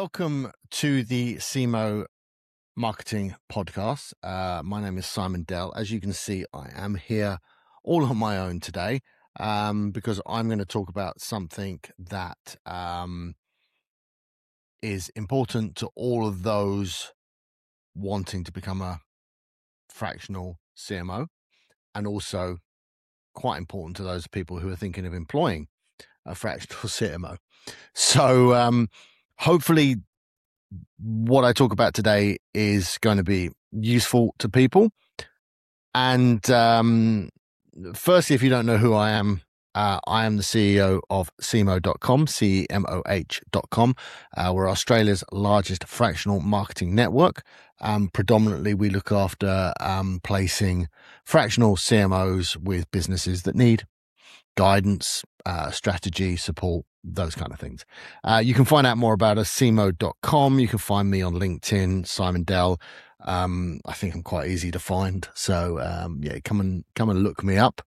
Welcome to the CMO Marketing Podcast. My name is Simon Dell. As you can see, I am here all on my own today because I'm going to talk about something that is important to all of those wanting to become a fractional CMO, and also quite important to those people who are thinking of employing a fractional CMO. So hopefully what I talk about today is going to be useful to people. And firstly, if you don't know who I am the CEO of CMO.com, CMOH.com. We're Australia's largest fractional marketing network. Predominantly, we look after placing fractional CMOs with businesses that need guidance, strategy, support, those kind of things. You can find out more about us, CMO.com. You can find me on LinkedIn, Simon Dell. I think I'm quite easy to find. So, come and look me up.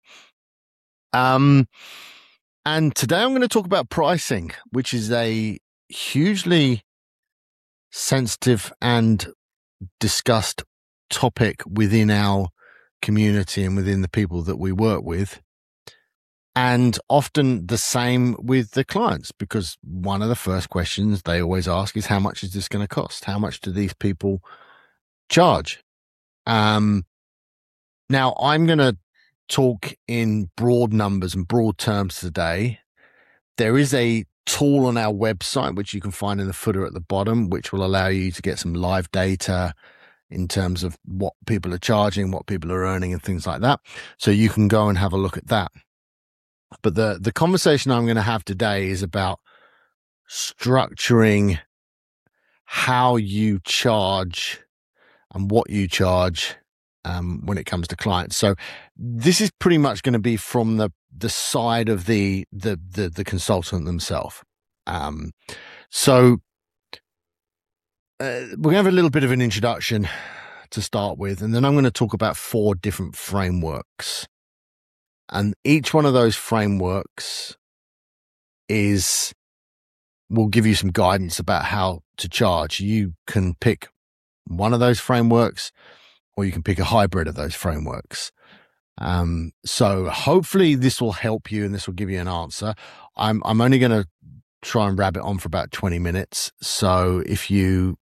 And today I'm going to talk about pricing, which is a hugely sensitive and discussed topic within our community and within the people that we work with. And often the same with the clients, because one of the first questions they always ask is, how much is this going to cost? How much do these people charge? Now, I'm going to talk in broad numbers and broad terms today. There is a tool on our website, which you can find in the footer at the bottom, which will allow you to get some live data in terms of what people are charging, what people are earning, and things like that. So you can go and have a look at that. But the conversation I'm going to have today is about structuring how you charge and what you charge when it comes to clients. So this is pretty much going to be from the side of the consultant themselves. So we're going to have a little bit of an introduction to start with, and then I'm going to talk about 4 different frameworks. And each one of those frameworks will give you some guidance about how to charge. You can pick one of those frameworks, or you can pick a hybrid of those frameworks. So hopefully this will help you and this will give you an answer. I'm only going to try and wrap it on for about 20 minutes. So if you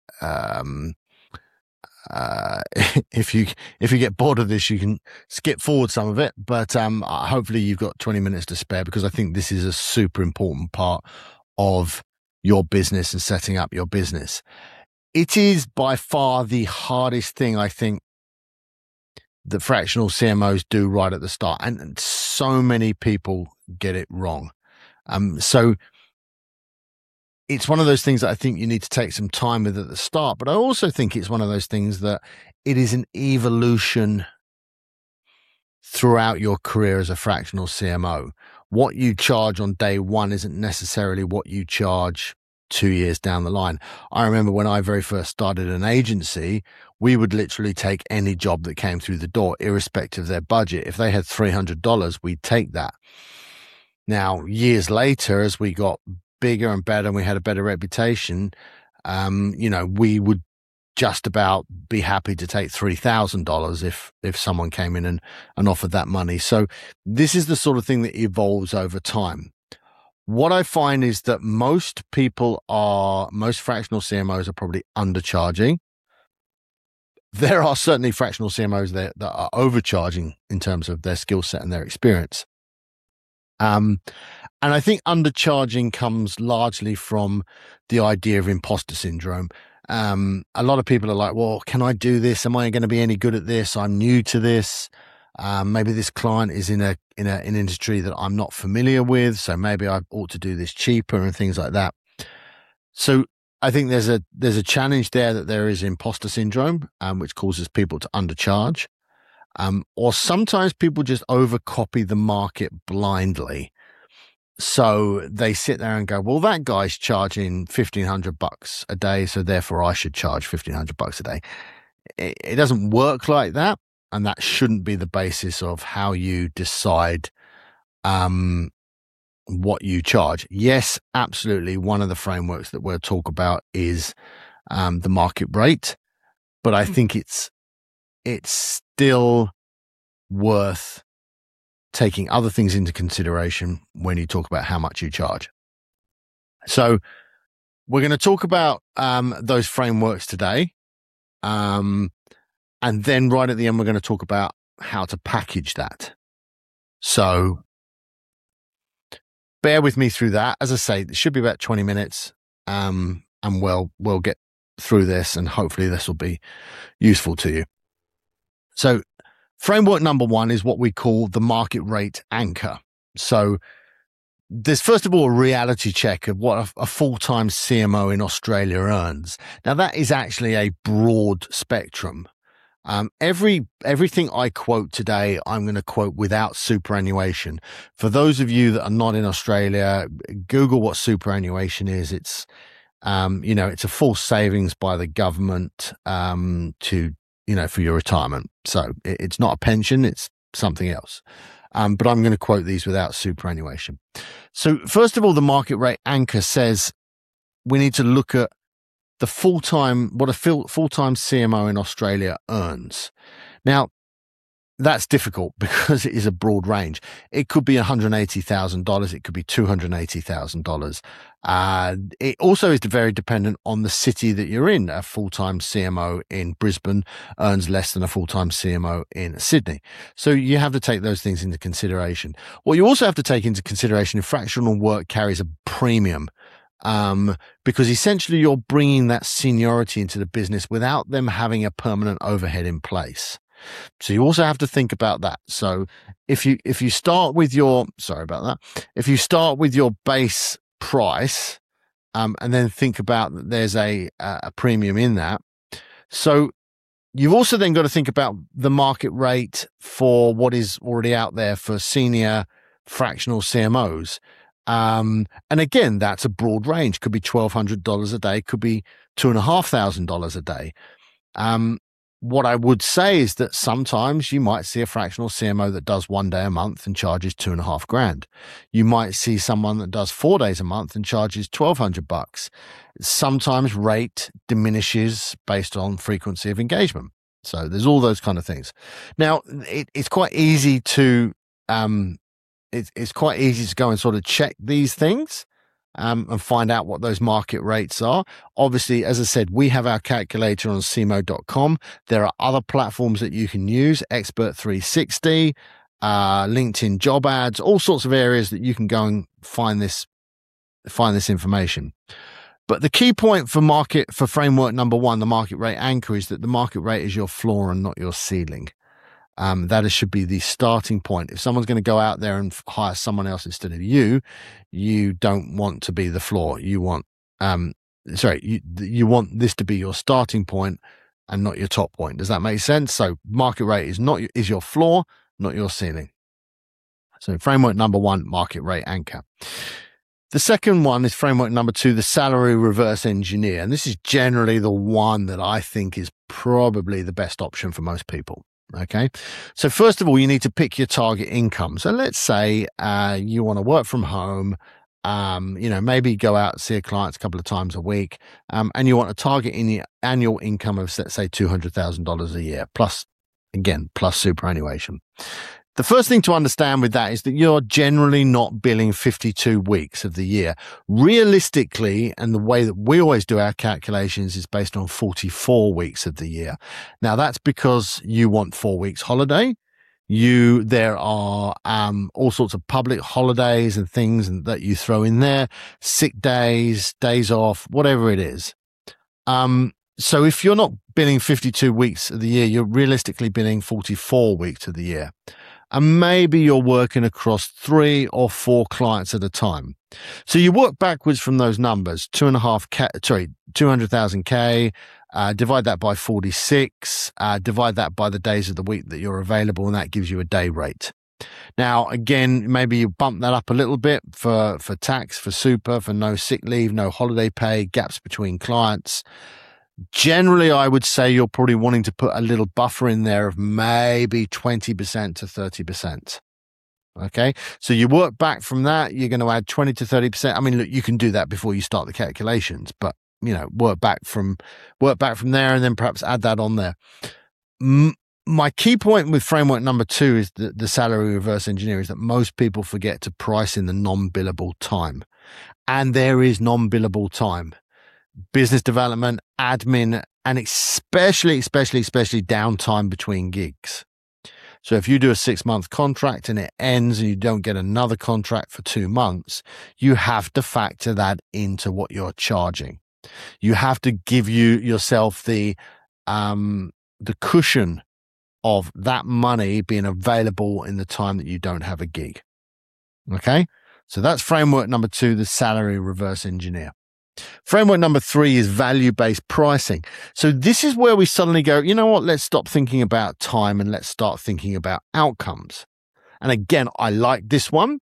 if you get bored of this, you can skip forward some of it, but hopefully you've got 20 minutes to spare, because I think this is a super important part of your business and setting up your business. It is by far the hardest thing, I think, that fractional CMOs do right at the start, and so many people get it wrong. So it's one of those things that I think you need to take some time with at the start, but I also think it's one of those things that it is an evolution throughout your career as a fractional CMO. What you charge on day one isn't necessarily what you charge 2 years down the line. I remember when I very first started an agency, we would literally take any job that came through the door, irrespective of their budget. If they had $300, we'd take that. Now, years later, as we got bigger and better and we had a better reputation, we would just about be happy to take $3,000 if someone came in and offered that money. So this is the sort of thing that evolves over time. What I find is that most fractional CMOs are probably undercharging. There are certainly fractional CMOs that are overcharging in terms of their skill set and their experience. And I think undercharging comes largely from the idea of imposter syndrome. A lot of people are like, well, can I do this? Am I going to be any good at this? I'm new to this. Maybe this client is in an industry that I'm not familiar with, so maybe I ought to do this cheaper and things like that. So I think there's a challenge there, that there is imposter syndrome, which causes people to undercharge. Or sometimes people just overcopy the market blindly. So they sit there and go, well, that guy's charging $1,500 a day, so therefore I should charge $1,500 a day. It doesn't work like that, and that shouldn't be the basis of how you decide what you charge. Yes, absolutely. One of the frameworks that we'll talk about is the market rate, but I think it's still worth taking other things into consideration when you talk about how much you charge. So we're going to talk about those frameworks today. And then right at the end, we're going to talk about how to package that. So bear with me through that. As I say, it should be about 20 minutes. And we'll get through this, and hopefully this will be useful to you. So framework number one is what we call the market rate anchor. So there's first of all a reality check of what a full-time CMO in Australia earns. Now that is actually a broad spectrum. Everything I quote today, I'm going to quote without superannuation. For those of you that are not in Australia, Google what superannuation is. It's, it's a full savings by the government to, for your retirement. So it's not a pension, it's something else. But I'm going to quote these without superannuation. So first of all, the market rate anchor says we need to look at the what a full-time CMO in Australia earns. Now, that's difficult because it is a broad range. It could be $180,000. It could be $280,000. It also is very dependent on the city that you're in. A full-time CMO in Brisbane earns less than a full-time CMO in Sydney. So you have to take those things into consideration. What you also have to take into consideration, if fractional work carries a premium, because essentially you're bringing that seniority into the business without them having a permanent overhead in place. So you also have to think about that. So if you start with if you start with your base price, and then think about that there's a premium in that. So you've also then got to think about the market rate for what is already out there for senior fractional CMOs. And again, that's a broad range. Could be $1,200 a day, could be $2,500 a day. What I would say is that sometimes you might see a fractional CMO that does 1 day a month and charges $2,500. You might see someone that does 4 days a month and charges $1,200. Sometimes rate diminishes based on frequency of engagement. So there's all those kind of things. Now, it's quite easy to it's quite easy to go and sort of check these things. And find out what those market rates are. Obviously, as I said, we have our calculator on cmo.com. There are other platforms that you can use, Expert 360, LinkedIn job ads, all sorts of areas that you can go and find this information. But the key point for framework number one, the market rate anchor, is that the market rate is your floor and not your ceiling. That should be the starting point. If someone's going to go out there and hire someone else instead of you don't want to be the floor. You want, you want this to be your starting point and not your top point. Does that make sense? So market rate is your floor, not your ceiling. So framework number one, market rate anchor. The second one is framework number two, the salary reverse engineer. And this is generally the one that I think is probably the best option for most people. Okay. So first of all, you need to pick your target income. So let's say you want to work from home, maybe go out and see a client a couple of times a week, and you want a target in the annual income of, let's say, $200,000 a year, plus superannuation. The first thing to understand with that is that you're generally not billing 52 weeks of the year. Realistically, and the way that we always do our calculations is based on 44 weeks of the year. Now, that's because you want 4 weeks holiday. There are all sorts of public holidays and things that you throw in there, sick days, days off, whatever it is. So if you're not billing 52 weeks of the year, you're realistically billing 44 weeks of the year. And maybe you're working across 3 or 4 clients at a time. So you work backwards from those numbers, 200,000 K, divide that by 46, divide that by the days of the week that you're available, and that gives you a day rate. Now, again, maybe you bump that up a little bit for tax, for super, for no sick leave, no holiday pay, gaps between clients. Generally, I would say you're probably wanting to put a little buffer in there of maybe 20% to 30%. Okay. So you work back from that, you're going to add 20 to 30%. I mean, look, you can do that before you start the calculations, but work back from there and then perhaps add that on there. My key point with framework number 2 is the salary reverse engineer is that most people forget to price in the non-billable time. And there is non-billable time. Business development, admin, and especially downtime between gigs. So if you do a 6-month contract and it ends and you don't get another contract for 2 months, you have to factor that into what you're charging. You have to give yourself the cushion of that money being available in the time that you don't have a gig. Okay? So that's framework number 2, the salary reverse engineer. Framework number 3 is value-based pricing. So this is where we suddenly go, you know what, let's stop thinking about time and let's start thinking about outcomes. And again, I like this one.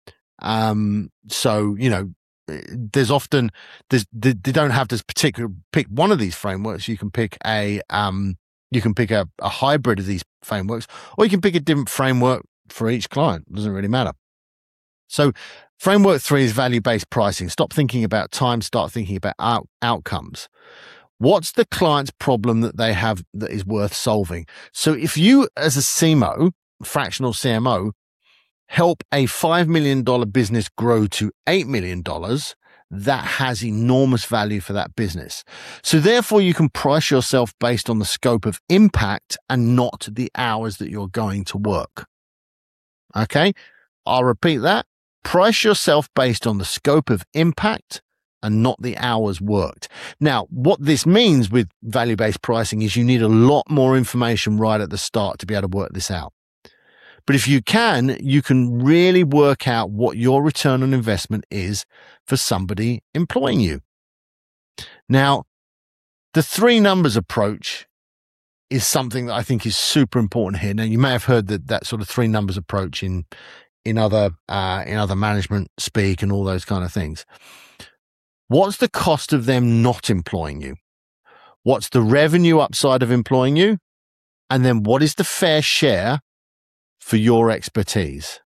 So, there's often, they don't have this particular, pick one of these frameworks. You can pick a hybrid of these frameworks, or you can pick a different framework for each client. It doesn't really matter. So framework 3 is value-based pricing. Stop thinking about time, start thinking about outcomes. What's the client's problem that they have that is worth solving? So if you, as a CMO, fractional CMO, help a $5 million business grow to $8 million, that has enormous value for that business. So therefore, you can price yourself based on the scope of impact and not the hours that you're going to work. Okay? I'll repeat that. Price yourself based on the scope of impact and not the hours worked. Now, what this means with value-based pricing is you need a lot more information right at the start to be able to work this out. But if you can really work out what your return on investment is for somebody employing you. Now, the 3 numbers approach is something that I think is super important here. Now, you may have heard that sort of 3 numbers approach in other management speak and all those kind of things. What's the cost of them not employing you? What's the revenue upside of employing you? And then what is the fair share for your expertise?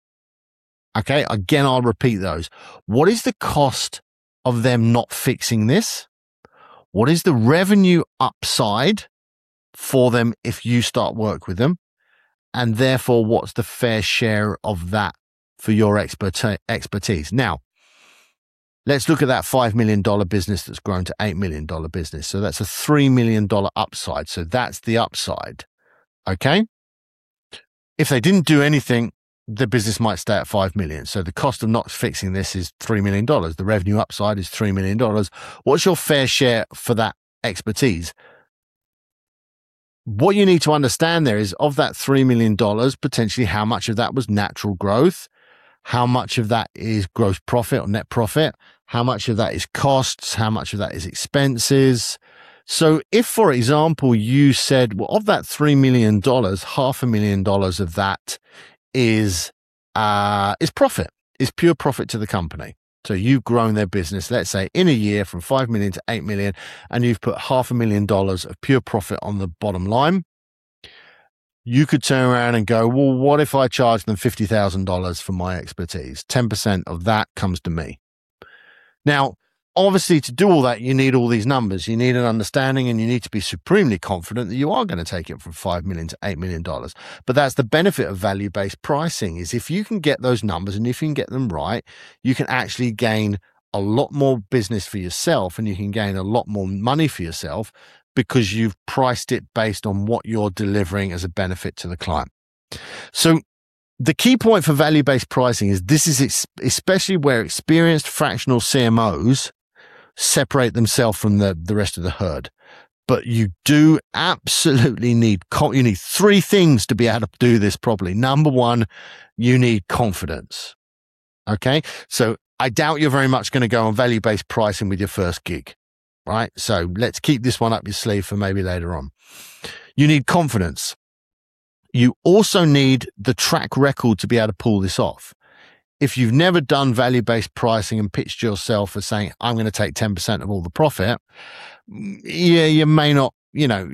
Okay, again, I'll repeat those. What is the cost of them not fixing this? What is the revenue upside for them if you start work with them? And therefore, what's the fair share of that for your expertise? Now, let's look at that $5 million business that's grown to $8 million business. So that's a $3 million upside. So that's the upside. Okay? If they didn't do anything, the business might stay at 5 million. So the cost of not fixing this is $3 million. The revenue upside is $3 million. What's your fair share for that expertise? What you need to understand there is of that $3 million, potentially how much of that was natural growth, how much of that is gross profit or net profit, how much of that is costs, how much of that is expenses. So if, for example, you said, well, of that $3 million, $500,000 of that is profit, is pure profit to the company. So you've grown their business, let's say in a year from 5 million to 8 million, and you've put $500,000 of pure profit on the bottom line. You could turn around and go, well, what if I charge them $50,000 for my expertise? 10% of that comes to me. Now, obviously, to do all that, you need all these numbers. You need an understanding, and you need to be supremely confident that you are going to take it from $5 million to $8 million. But that's the benefit of value-based pricing, is if you can get those numbers and if you can get them right, you can actually gain a lot more business for yourself, and you can gain a lot more money for yourself because you've priced it based on what you're delivering as a benefit to the client. So the key point for value-based pricing is this is especially where experienced fractional CMOs separate themselves from the rest of the herd. But you do absolutely need 3 things to be able to do this properly. Number 1, you need confidence. Okay. So I doubt you're very much going to go on value-based pricing with your first gig, right? So let's keep this one up your sleeve for maybe later on. You need confidence. You also need the track record to be able to pull this off. If you've never done value-based pricing and pitched yourself as saying, I'm going to take 10% of all the profit, you may not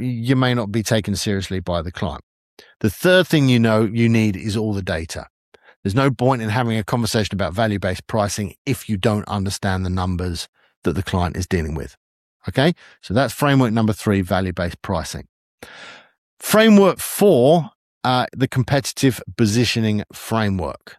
be taken seriously by the client. The third thing you need is all the data. There's no point in having a conversation about value-based pricing if you don't understand the numbers that the client is dealing with. Okay, so that's framework number 3, value-based pricing. Framework 4, the competitive positioning framework.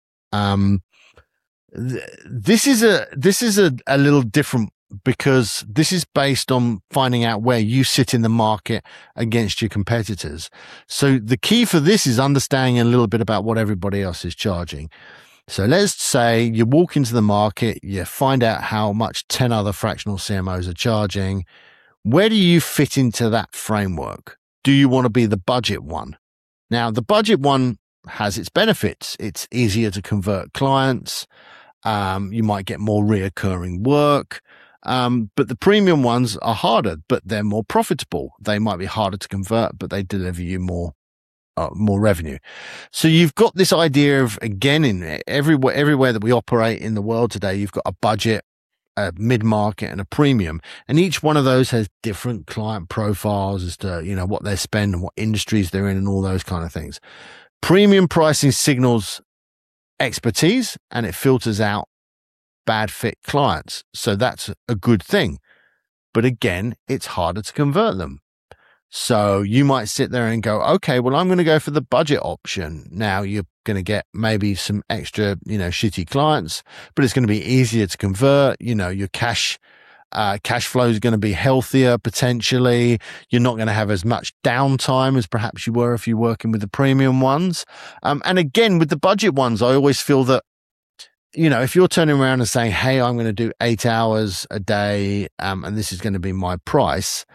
This is a little different because this is based on finding out where you sit in the market against your competitors. So the key for this is understanding a little bit about what everybody else is charging. So let's say you walk into the market, you find out how much 10 other fractional CMOs are charging. Where do you fit into that framework? Do you want to be the budget one? Now, the budget one has its benefits. It's easier to convert clients. You might get more reoccurring work. But the premium ones are harder, but they're more profitable. They might be harder to convert, but they deliver you more revenue. So you've got this idea of, again, in everywhere that we operate in the world today, you've got a budget, a mid-market, and a premium. And each one of those has different client profiles as to, what they spend and what industries they're in and all those kind of things. Premium pricing signals expertise and it filters out bad fit clients. So that's a good thing. But again, it's harder to convert them. So you might sit there and go, okay, well, I'm going to go for the budget option. Now you're going to get maybe some extra, shitty clients, but it's going to be easier to convert. Your cash flow is going to be healthier potentially. You're not going to have as much downtime as perhaps you were if you're working with the premium ones. And again, with the budget ones, I always feel that, if you're turning around and saying, hey, I'm going to do 8 hours a day, and this is going to be my price,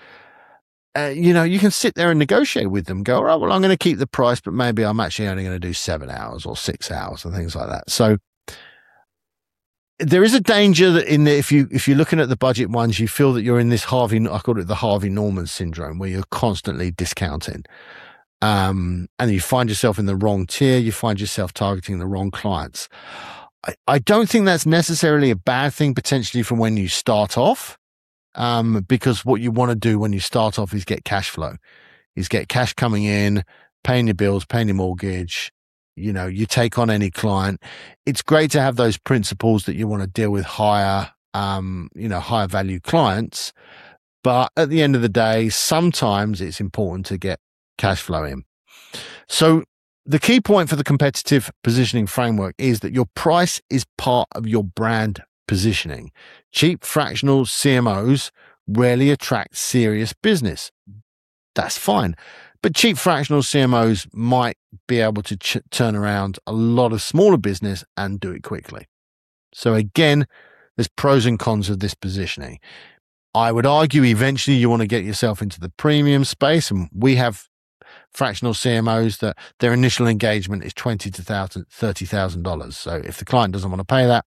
you can sit there and negotiate with them, go, all right, well, I'm going to keep the price, but maybe I'm actually only going to do 7 hours or 6 hours and things like that. So there is a danger that if you're looking at the budget ones, you feel that you're in this I call it the Harvey Norman syndrome, where you're constantly discounting. And you find yourself in the wrong tier, you find yourself targeting the wrong clients. I don't think that's necessarily a bad thing potentially from when you start off, because what you want to do when you start off is get cash flow, is get cash coming in, paying your bills, paying your mortgage. You take on any client. It's great to have those principles that you want to deal with higher value clients. But at the end of the day, sometimes it's important to get cash flow in. So the key point for the competitive positioning framework is that your price is part of your brand positioning. Cheap fractional CMOs rarely attract serious business. That's fine. But cheap fractional CMOs might be able to turn around a lot of smaller business and do it quickly. So again, there's pros and cons of this positioning. I would argue eventually you want to get yourself into the premium space, and we have fractional CMOs that their initial engagement is $20,000 to $30,000. So if the client doesn't want to pay that,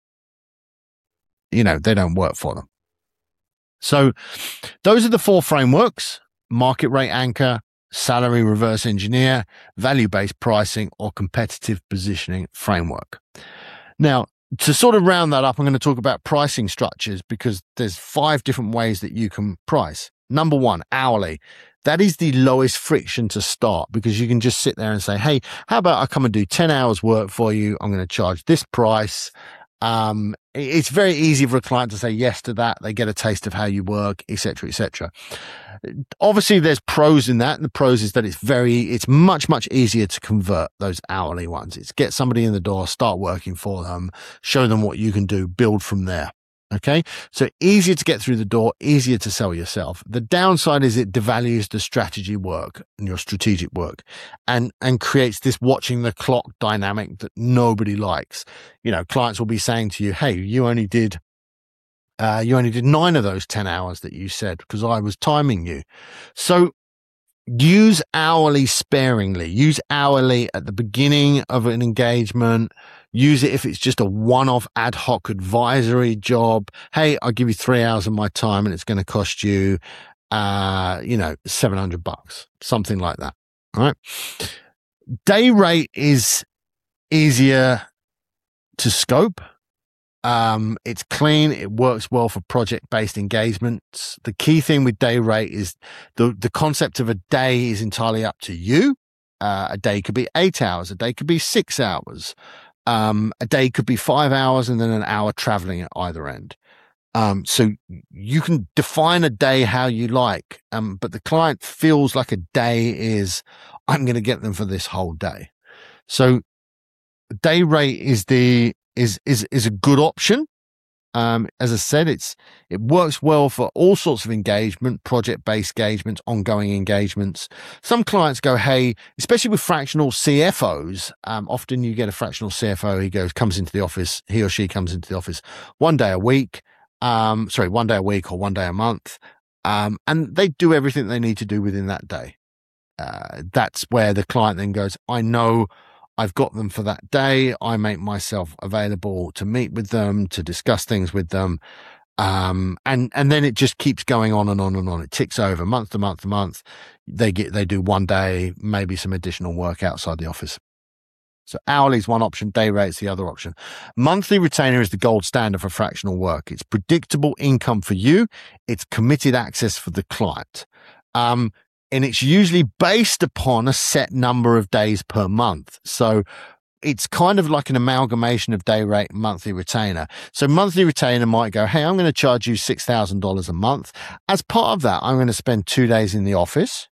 they don't work for them. So those are the 4 frameworks: market rate anchor, salary reverse engineer, value-based pricing, or competitive positioning framework. Now, to sort of round that up, I'm going to talk about pricing structures, because there's 5 different ways that you can price. Number 1, hourly. That is the lowest friction to start, because you can just sit there and say, hey, how about I come and do 10 hours work for you? I'm going to charge this price. It's very easy for a client to say yes to that. They get a taste of how you work, etc., etc. Obviously, there's pros in that, and the pros is that it's much, much easier to convert those hourly ones. It's get somebody in the door, start working for them, show them what you can do, build from there. Okay, so easier to get through the door, easier to sell yourself. The downside is it devalues the strategy work and your strategic work, and creates this watching the clock dynamic that nobody likes. Clients will be saying to you, hey, you only did 9 of those 10 hours that you said because I was timing you. So use hourly sparingly. Use hourly at the beginning of an engagement. Use it if it's just a one-off ad hoc advisory job. Hey, I'll give you 3 hours of my time and it's going to cost you, $700, something like that. All right. Day rate is easier to scope. It's clean. It works well for project-based engagements. The key thing with day rate is the concept of a day is entirely up to you. A day could be 8 hours. A day could be 6 hours. A day could be 5 hours and then an hour traveling at either end. So you can define a day how you like, but the client feels like a day is, I'm going to get them for this whole day. So day rate is a good option. As I said, it works well for all sorts of engagement, project-based engagements, ongoing engagements. Some clients go, hey, especially with fractional CFOs, often you get a fractional CFO, he or she comes into the office 1 day a week, 1 day a week or 1 day a month, and they do everything they need to do within that day. That's where the client then goes, I know I've got them for that day. I make myself available to meet with them, to discuss things with them. And then it just keeps going on and on and on. It ticks over month to month to month. They do 1 day, maybe some additional work outside the office. So hourly is one option, day rate's the other option. Monthly retainer is the gold standard for fractional work. It's predictable income for you. It's committed access for the client. And it's usually based upon a set number of days per month. So it's kind of like an amalgamation of day rate and monthly retainer. So monthly retainer might go, hey, I'm going to charge you $6,000 a month. As part of that, I'm going to spend 2 days in the office,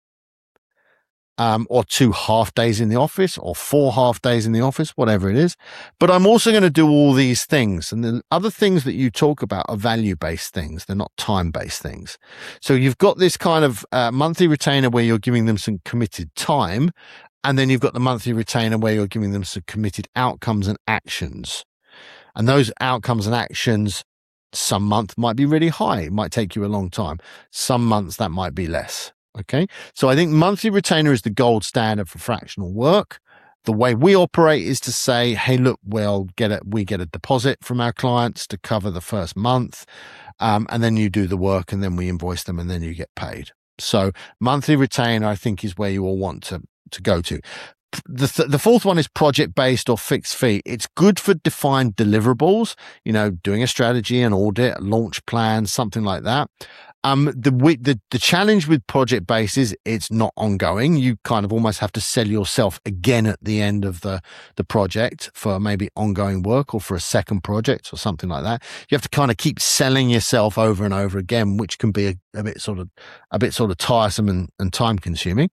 or 2 half days in the office, or 4 half days in the office, whatever it is. But I'm also going to do all these things. And the other things that you talk about are value-based things. They're not time-based things. So you've got this kind of monthly retainer where you're giving them some committed time. And then you've got the monthly retainer where you're giving them some committed outcomes and actions. And those outcomes and actions, some month might be really high. It might take you a long time. Some months that might be less. Okay. So I think monthly retainer is the gold standard for fractional work. The way we operate is to say, hey, look, we get a deposit from our clients to cover the first month. And then you do the work and then we invoice them and then you get paid. So monthly retainer, I think, is where you all want to go to. The fourth one is project-based or fixed fee. It's good for defined deliverables, doing a strategy, an audit, a launch plan, something like that. The challenge with project-based is it's not ongoing. You kind of almost have to sell yourself again at the end of the project for maybe ongoing work or for a second project or something like that. You have to kind of keep selling yourself over and over again, which can be a bit sort of tiresome and time consuming.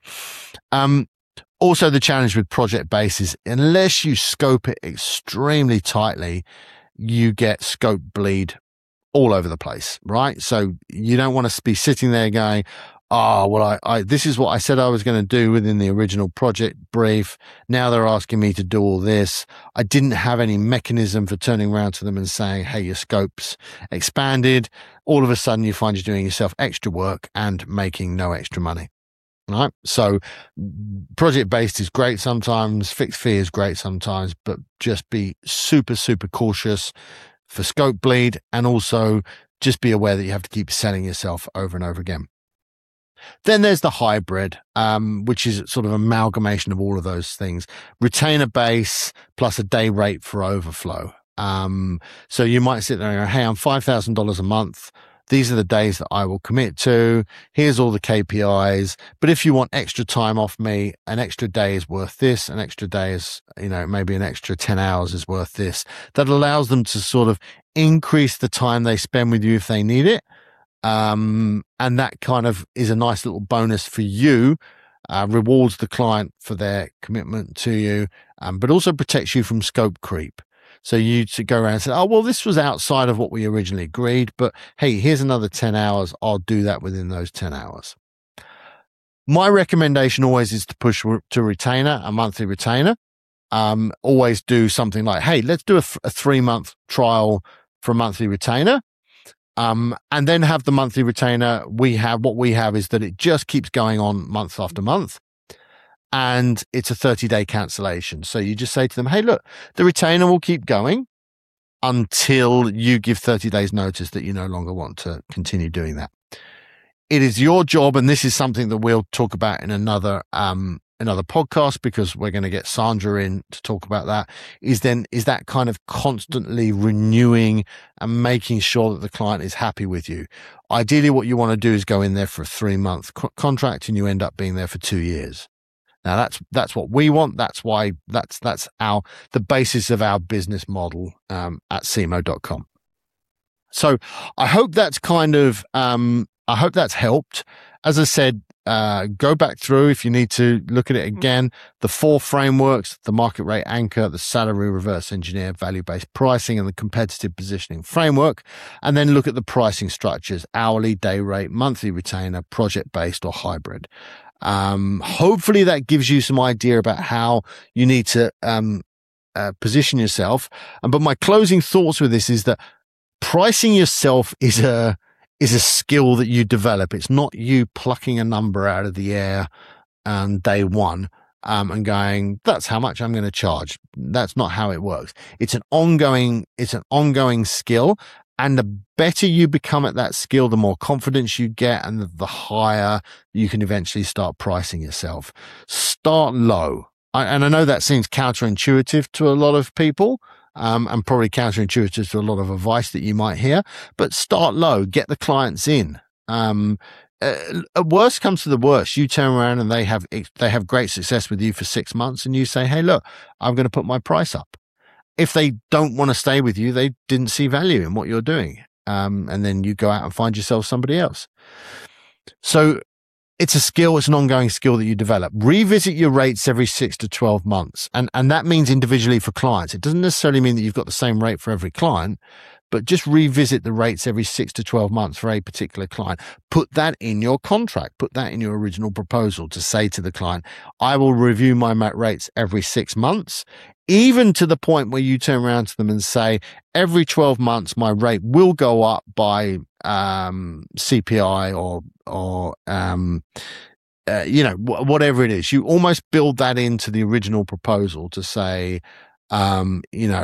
Also, the challenge with project-based is unless you scope it extremely tightly, you get scope bleed all over the place, right? So you don't want to be sitting there going, this is what I said I was going to do within the original project brief. Now they're asking me to do all this. I didn't have any mechanism for turning around to them and saying, hey, your scope's expanded. All of a sudden you find you're doing yourself extra work and making no extra money. Right. So project-based is great sometimes, fixed fee is great sometimes, but just be super, super cautious for scope bleed, and also just be aware that you have to keep selling yourself over and over again. Then there's the hybrid, which is sort of amalgamation of all of those things. Retainer base plus a day rate for overflow. So you might sit there and go, hey, I'm $5,000 a month. These are the days that I will commit to. Here's all the KPIs. But if you want extra time off me, an extra day is worth this. An extra day is, maybe an extra 10 hours is worth this. That allows them to sort of increase the time they spend with you if they need it. And that kind of is a nice little bonus for you, rewards the client for their commitment to you, but also protects you from scope creep. So you to go around and say, oh, well, this was outside of what we originally agreed, but hey, here's another 10 hours. I'll do that within those 10 hours. My recommendation always is to push to retainer, a monthly retainer. Always do something like, hey, let's do a 3-month trial for a monthly retainer. And then have the monthly retainer. What we have is that it just keeps going on month after month. And it's a 30-day cancellation. So you just say to them, hey, look, the retainer will keep going until you give 30 days notice that you no longer want to continue doing that. It is your job, and this is something that we'll talk about in another podcast, because we're going to get Sandra in to talk about that, is that kind of constantly renewing and making sure that the client is happy with you. Ideally, what you want to do is go in there for a 3-month contract and you end up being there for 2 years. Now that's what we want. That's why that's the basis of our business model at SEMO.com. So I hope that's I hope that's helped. As I said, go back through if you need to look at it again. The 4 frameworks: the market rate anchor, the salary reverse engineer, value-based pricing, and the competitive positioning framework. And then look at the pricing structures: hourly, day rate, monthly retainer, project-based, or hybrid. Hopefully that gives you some idea about how you need to position yourself. But my closing thoughts with this is that pricing yourself is a skill that you develop. It's not you plucking a number out of the air day one and going, that's how much I'm going to charge. That's not how it works. It's an ongoing skill. And the better you become at that skill, the more confidence you get, and the higher you can eventually start pricing yourself. Start low. And I know that seems counterintuitive to a lot of people, and probably counterintuitive to a lot of advice that you might hear, but start low, get the clients in. Worst comes to the worst, you turn around and they have great success with you for 6 months, and you say, hey, look, I'm going to put my price up. If they don't want to stay with you, they didn't see value in what you're doing. And then you go out and find yourself somebody else. So it's a skill. It's an ongoing skill that you develop. Revisit your rates every 6 to 12 months. And that means individually for clients. It doesn't necessarily mean that you've got the same rate for every client, but just revisit the rates every 6 to 12 months for a particular client. Put that in your contract. Put that in your original proposal to say to the client, I will review my rates every 6 months, even to the point where you turn around to them and say, every 12 months, my rate will go up by CPI or whatever it is. You almost build that into the original proposal to say, I'm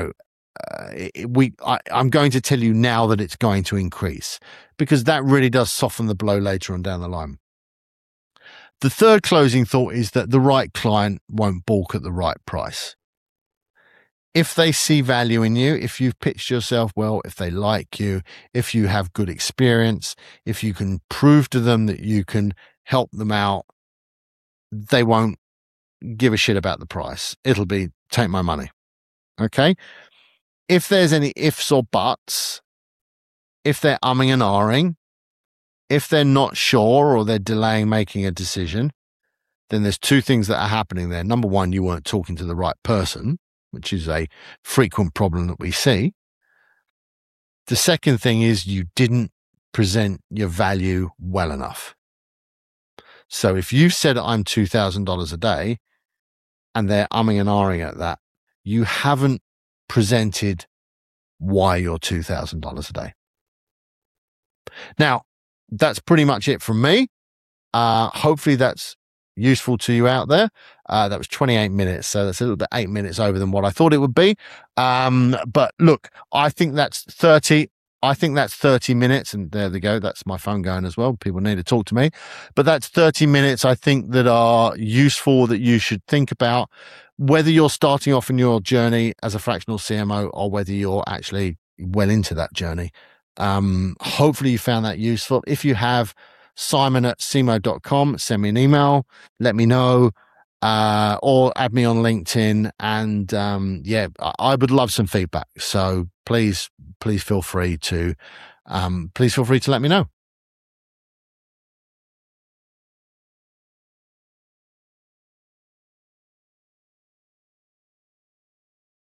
going to tell you now that it's going to increase, because that really does soften the blow later on down the line. The third closing thought is that the right client won't balk at the right price. If they see value in you, if you've pitched yourself well, if they like you, if you have good experience, if you can prove to them that you can help them out, they won't give a shit about the price. It'll be, take my money. Okay? If there's any ifs or buts, if they're umming and ahhing, if they're not sure or they're delaying making a decision, then there's 2 things that are happening there. Number 1, you weren't talking to the right person, which is a frequent problem that we see. The second thing is you didn't present your value well enough. So if you've said I'm $2,000 a day and they're umming and ahhing at that, you haven't presented why you're $2,000 a day. Now, that's pretty much it from me. Hopefully that's useful to you out there. That was 28 minutes, so that's a little bit 8 minutes over than what I thought it would be. But look, I think that's 30 minutes, and there they go. That's my phone going as well. People need to talk to me. But that's 30 minutes, I think, that are useful, that you should think about, whether you're starting off in your journey as a fractional CMO or whether you're actually well into that journey. Hopefully you found that useful. If you have, Simon@SEMO.com, send me an email, let me know, or add me on LinkedIn. And I would love some feedback. So please feel free to let me know.